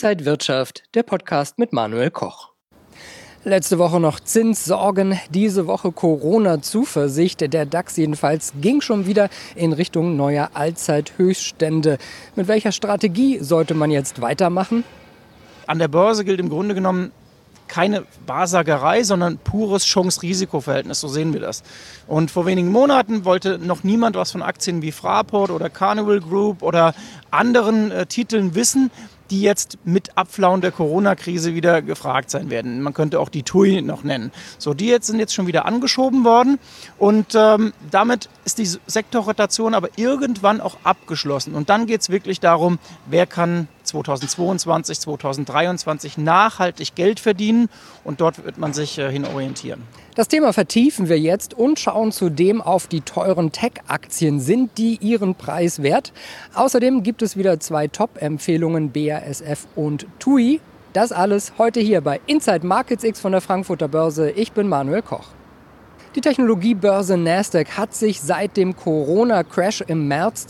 Inside Wirtschaft, der Podcast mit Manuel Koch. Letzte Woche noch Zinssorgen, diese Woche Corona-Zuversicht. Der DAX jedenfalls ging schon wieder in Richtung neuer Allzeithöchststände. Mit welcher Strategie sollte man jetzt weitermachen? An der Börse gilt im Grunde genommen keine Wahrsagerei, sondern pures Chance-Risiko-Verhältnis, so sehen wir das. Und vor wenigen Monaten wollte noch niemand was von Aktien wie Fraport oder Carnival Group oder anderen Titeln wissen, die jetzt mit Abflauen der Corona-Krise wieder gefragt sein werden. Man könnte auch die TUI noch nennen. So, die sind jetzt schon wieder angeschoben worden und damit ist die Sektorrotation aber irgendwann auch abgeschlossen. Und dann geht es wirklich darum, wer kann 2022, 2023 nachhaltig Geld verdienen und dort wird man sich hin orientieren. Das Thema vertiefen wir jetzt und schauen zudem auf die teuren Tech-Aktien. Sind die ihren Preis wert? Außerdem gibt es wieder 2 Top-Empfehlungen, BASF und TUI. Das alles heute hier bei Inside Markets X von der Frankfurter Börse. Ich bin Manuel Koch. Die Technologiebörse Nasdaq hat sich seit dem Corona-Crash im März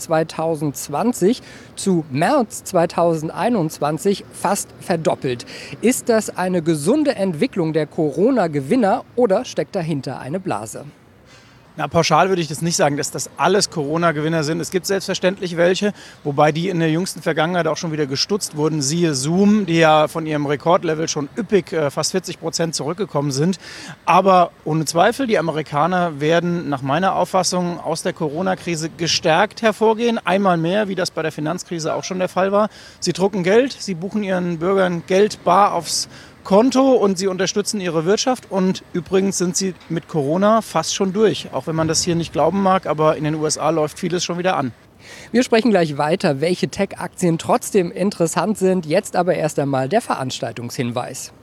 2020 zu März 2021 fast verdoppelt. Ist das eine gesunde Entwicklung der Corona-Gewinner oder steckt dahinter eine Blase? Na, pauschal würde ich das nicht sagen, dass das alles Corona-Gewinner sind. Es gibt selbstverständlich welche, wobei die in der jüngsten Vergangenheit auch schon wieder gestutzt wurden. Siehe Zoom, die ja von ihrem Rekordlevel schon üppig fast 40% zurückgekommen sind. Aber ohne Zweifel, die Amerikaner werden nach meiner Auffassung aus der Corona-Krise gestärkt hervorgehen. Einmal mehr, wie das bei der Finanzkrise auch schon der Fall war. Sie drucken Geld, sie buchen ihren Bürgern Geld bar aufs Konto und sie unterstützen ihre Wirtschaft und übrigens sind sie mit Corona fast schon durch. Auch wenn man das hier nicht glauben mag, aber in den USA läuft vieles schon wieder an. Wir sprechen gleich weiter, welche Tech-Aktien trotzdem interessant sind. Jetzt aber erst einmal der Veranstaltungshinweis.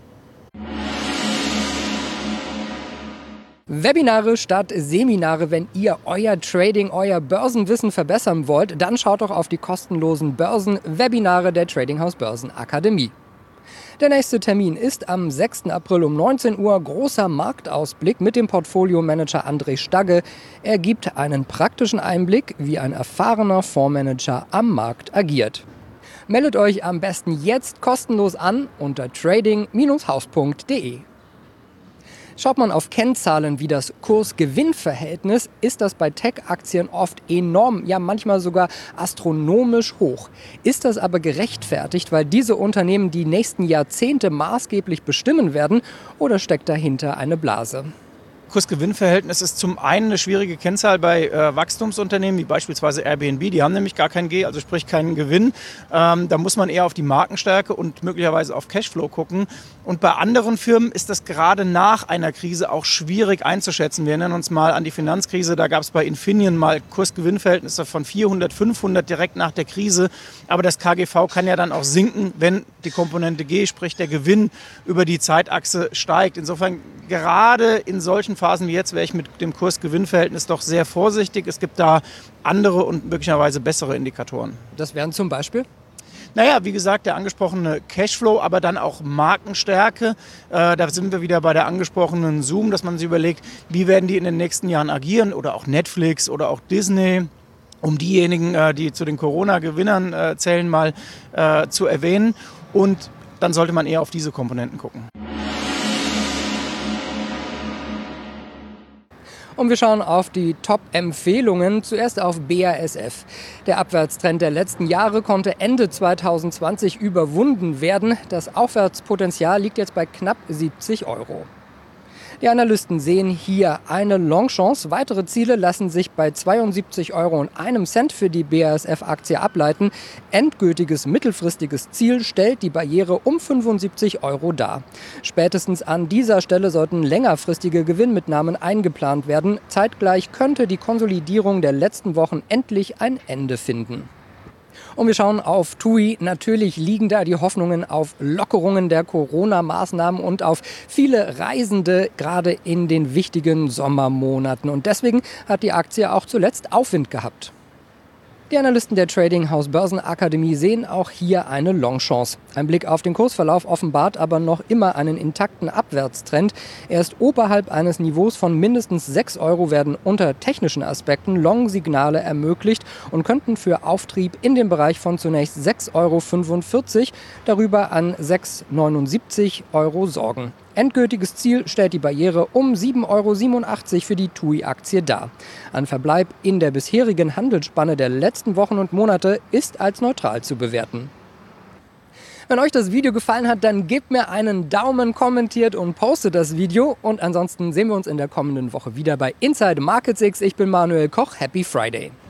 Webinare statt Seminare. Wenn ihr euer Trading, euer Börsenwissen verbessern wollt, dann schaut doch auf die kostenlosen Börsenwebinare der Trading House Börsenakademie. Der nächste Termin ist am 6. April um 19 Uhr. Großer Marktausblick mit dem Portfolio-Manager André Stagge. Er gibt einen praktischen Einblick, wie ein erfahrener Fondsmanager am Markt agiert. Meldet euch am besten jetzt kostenlos an unter trading-haus.de. Schaut man auf Kennzahlen wie das Kurs-Gewinn-Verhältnis, ist das bei Tech-Aktien oft enorm, ja manchmal sogar astronomisch hoch. Ist das aber gerechtfertigt, weil diese Unternehmen die nächsten Jahrzehnte maßgeblich bestimmen werden, oder steckt dahinter eine Blase? Kurs-Gewinn-Verhältnis ist zum einen eine schwierige Kennzahl bei Wachstumsunternehmen, wie beispielsweise Airbnb. Die haben nämlich gar kein G, also sprich keinen Gewinn. Da muss man eher auf die Markenstärke und möglicherweise auf Cashflow gucken. Und bei anderen Firmen ist das gerade nach einer Krise auch schwierig einzuschätzen. Wir erinnern uns mal an die Finanzkrise. Da gab es bei Infineon mal Kurs-Gewinn-Verhältnisse von 400, 500 direkt nach der Krise. Aber das KGV kann ja dann auch sinken, wenn die Komponente G, sprich der Gewinn, über die Zeitachse steigt. Insofern gerade in solchen Phasen wie jetzt wäre ich mit dem Kurs-Gewinn-Verhältnis doch sehr vorsichtig. Es gibt da andere und möglicherweise bessere Indikatoren. Das wären zum Beispiel? Naja, wie gesagt, der angesprochene Cashflow, aber dann auch Markenstärke. Da sind wir wieder bei der angesprochenen Zoom, dass man sich überlegt, wie werden die in den nächsten Jahren agieren oder auch Netflix oder auch Disney. Um diejenigen, die zu den Corona-Gewinnern zählen, mal zu erwähnen. Und dann sollte man eher auf diese Komponenten gucken. Und wir schauen auf die Top-Empfehlungen. Zuerst auf BASF. Der Abwärtstrend der letzten Jahre konnte Ende 2020 überwunden werden. Das Aufwärtspotenzial liegt jetzt bei knapp 70 €. Die Analysten sehen hier eine Longchance. Weitere Ziele lassen sich bei 72,01 € für die BASF-Aktie ableiten. Endgültiges mittelfristiges Ziel stellt die Barriere um 75 € dar. Spätestens an dieser Stelle sollten längerfristige Gewinnmitnahmen eingeplant werden. Zeitgleich könnte die Konsolidierung der letzten Wochen endlich ein Ende finden. Und wir schauen auf TUI. Natürlich liegen da die Hoffnungen auf Lockerungen der Corona-Maßnahmen und auf viele Reisende, gerade in den wichtigen Sommermonaten. Und deswegen hat die Aktie auch zuletzt Aufwind gehabt. Die Analysten der Trading-Haus Börsenakademie sehen auch hier eine Longchance. Ein Blick auf den Kursverlauf offenbart aber noch immer einen intakten Abwärtstrend. Erst oberhalb eines Niveaus von mindestens 6 Euro werden unter technischen Aspekten Long-Signale ermöglicht und könnten für Auftrieb in den Bereich von zunächst 6,45 Euro, darüber an 6,79 Euro sorgen. Endgültiges Ziel stellt die Barriere um 7,87 Euro für die TUI-Aktie dar. Ein Verbleib in der bisherigen Handelsspanne der letzten Wochen und Monate ist als neutral zu bewerten. Wenn euch das Video gefallen hat, dann gebt mir einen Daumen, kommentiert und postet das Video. Und ansonsten sehen wir uns in der kommenden Woche wieder bei Inside Markets X. Ich bin Manuel Koch. Happy Friday!